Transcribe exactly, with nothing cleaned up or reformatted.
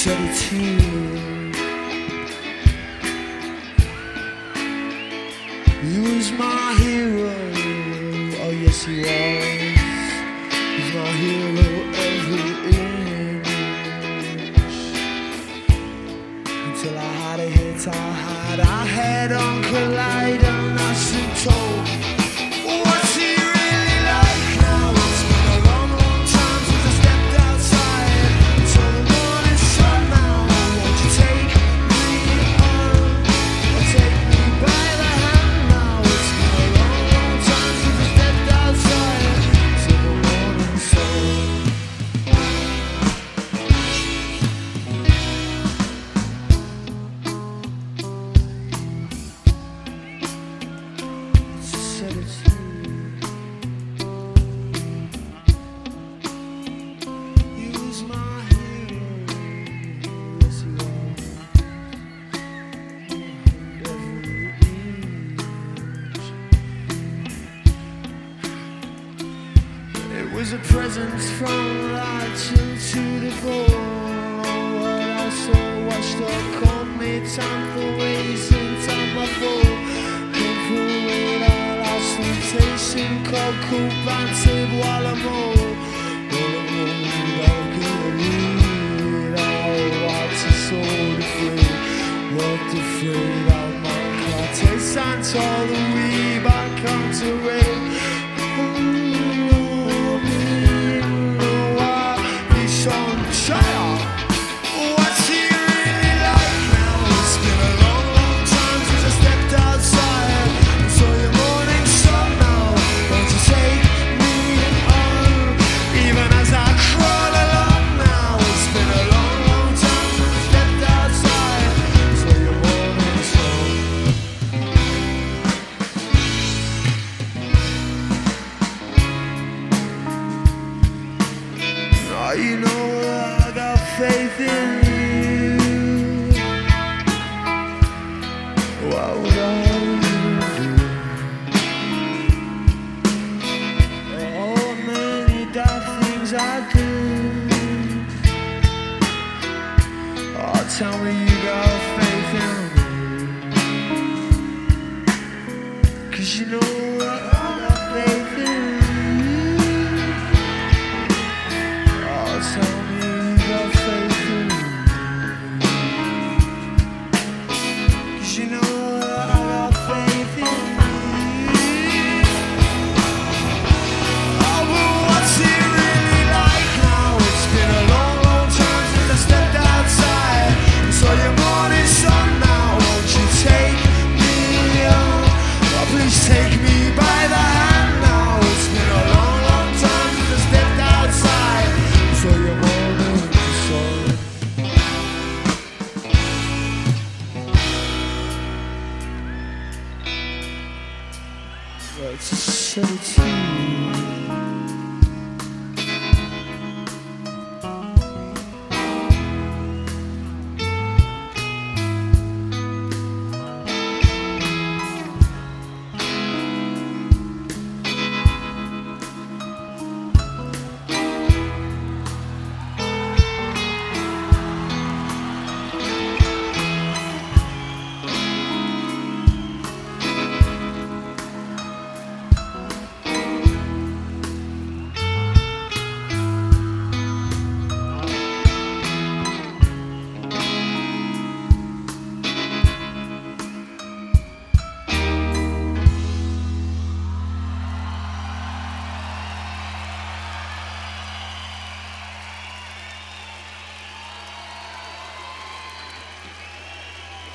said it to you. He was my hero, oh yes he was. He's my hero every inch. Until I had a hit, I had a head on collide and I should told. What's he really like now? It's been a long, long time since I stepped outside. Until the morning sun now. Won't you take me on? Or take me by the hand now? It's been a long, long time since I stepped outside. Until the morning sun. Said it to you. He was my hero, yes he was. Every inch. It was a present from light to the bone. What I saw washed up, called me time for wasting time I fall. Complete all our sensation, cold, cool, banted while I'm old. All I'm old, I'll get a read. Our hearts are so afraid. What afraid of my car taste and all the weed I come to rain. What's he really like now? It's been a long, long time since I stepped outside. So your morning sun now. Won't you take me on? Even as I crawl along now. It's been a long, long time since I stepped outside. So your morning sun. Oh, you know I got faith in you. What would I do? Oh, many dark things I do. Oh, tell me you